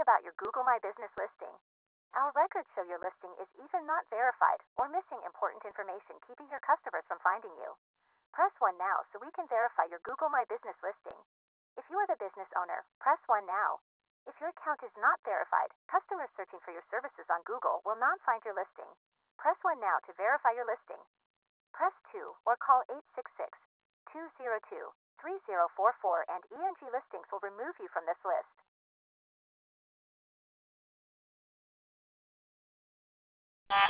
about your Google My Business listing. Our records show your listing is either not verified or missing important information, keeping your customers from finding you. Press 1 now so we can verify your Google My Business listing. If you are the business owner, press 1 now. If your account is not verified, customers searching for your services on Google will not find your listing. Press 1 now to verify your listing. Press 2 or call 866-202-3044 and ENG Listings will remove you from this list.